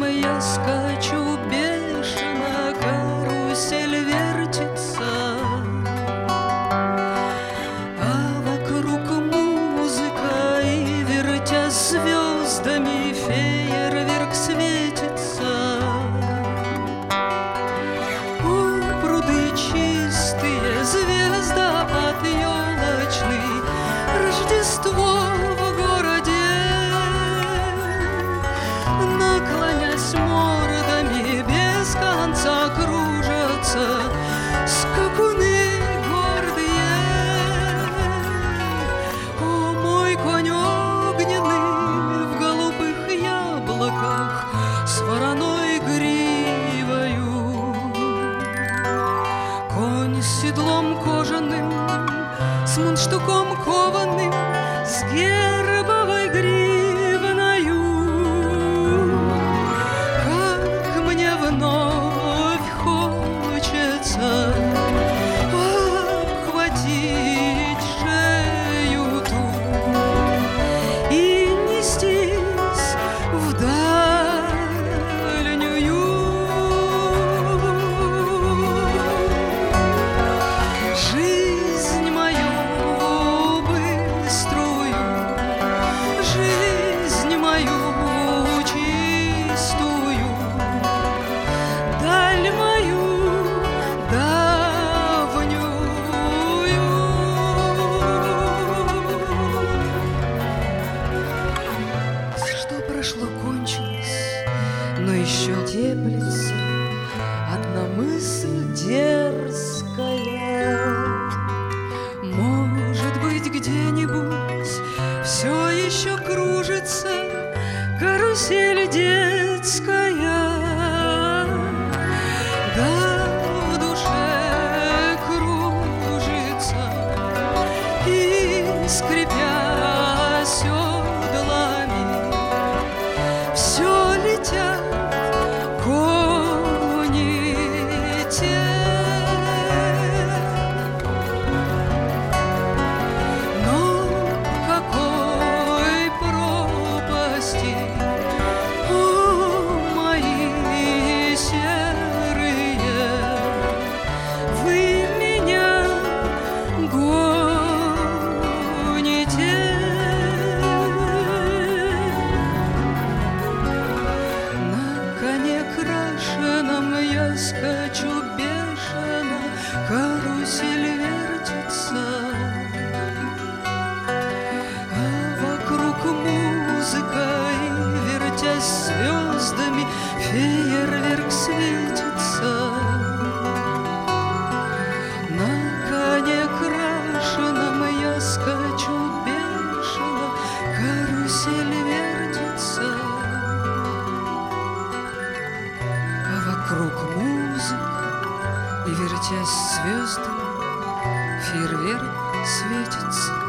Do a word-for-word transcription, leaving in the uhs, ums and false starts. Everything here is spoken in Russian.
я скачу бешено, карусель вертится, а вокруг музыка, и вертя звездами фейерверк светится. У, пруды чистые, звезда от елочной, Рождество в городе. Наклонясь мордами, без конца кружатся скакуны гордые. О, мой конь огненный в голубых яблоках с вороной гривою, конь с седлом кожаным, с мундштуком кованым, с гербовой гривною. Как мне вновь хочется обхватить шею ту и нестись в дальнюю. Жизнь мою быструю, жизнь мою чистую, даль мою давнюю. Что прошло, кончилось, но еще теплится одна мысль дерзкая. Может быть, где-нибудь все еще кружится карусель детская, да в душе кружится, и, скрипя седлами, все летят кони те. Но какой пропасти, о, мои серые, вы меня гоните. На коне крашеном я скачу бешено, карусель вертится, а вокруг музыка, и вертясь звездами фейерверк светится. На коне крашеном я скачу бешено, карусель вертится, а вокруг музыка, и вертясь звездами фейерверк светится.